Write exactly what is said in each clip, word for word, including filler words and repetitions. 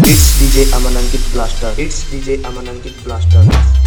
It's D J Aman Ankit Blaster. It's D J Aman Ankit Blaster.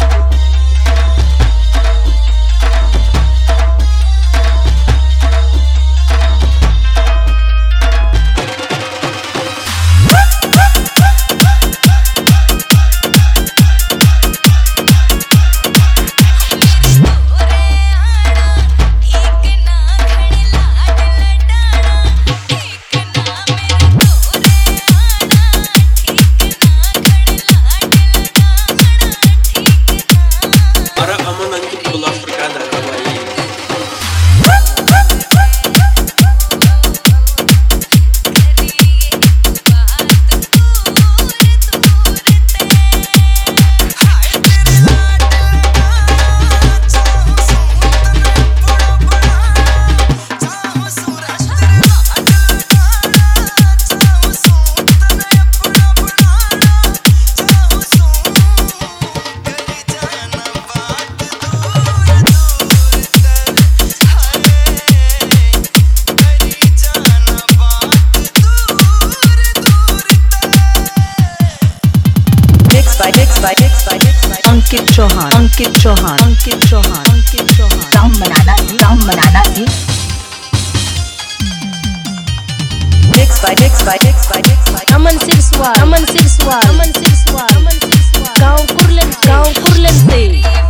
Ankit Chauhan Ankit Chauhan Ankit Chauhan Ankit Chauhan sound बनाना sound बनाना जी mix by mix by mix by mix by Aman Sirswal Aman Sirswal Aman Sirswal Aman Sirswal गांव कुर्लन गांव कुर्लन से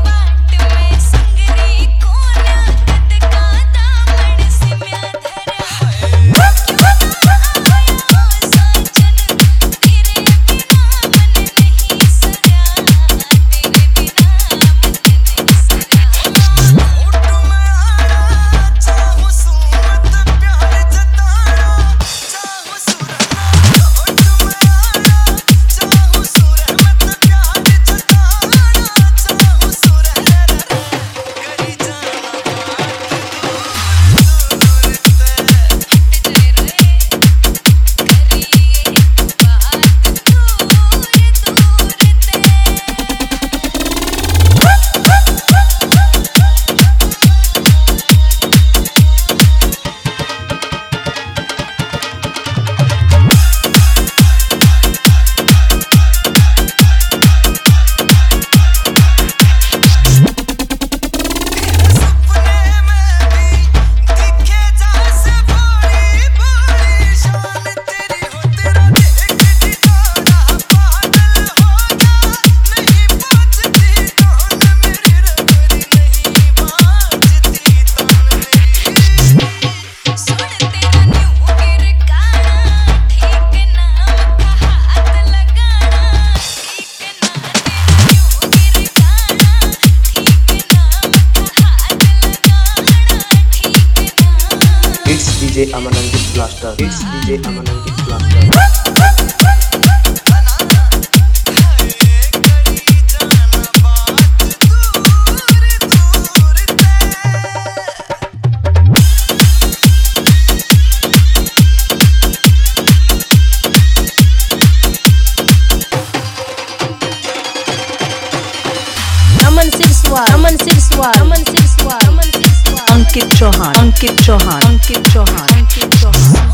D J Aman Ankit Blaster. It's D J Aman Ankit Blaster. Aman Sirswal Aman Sirswal Aman Sirswal Aman Sirswal Ankit Chauhan Ankit Chauhan Ankit Chauhan Ankit Chauhan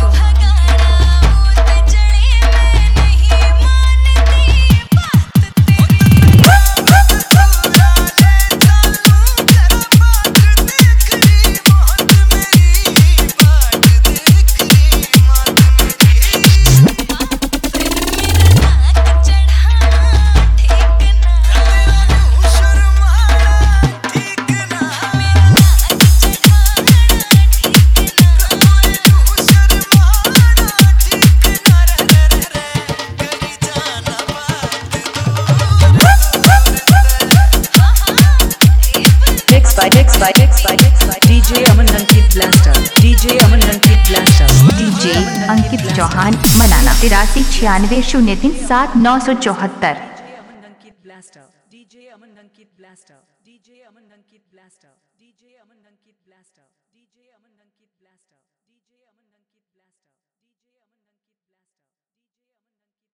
Mixed by mixed by mixed by D J Aman Ankit Blaster D J Aman Ankit Blaster D J Ankit Chauhan मनाना तिरासी छियानवे शून्य तीन सात नौ सौ चौहत्तर Aman Ankit Blaster D J Aman Ankit Blaster D J Aman Ankit Blaster D J Aman Ankit Blaster D J Aman Ankit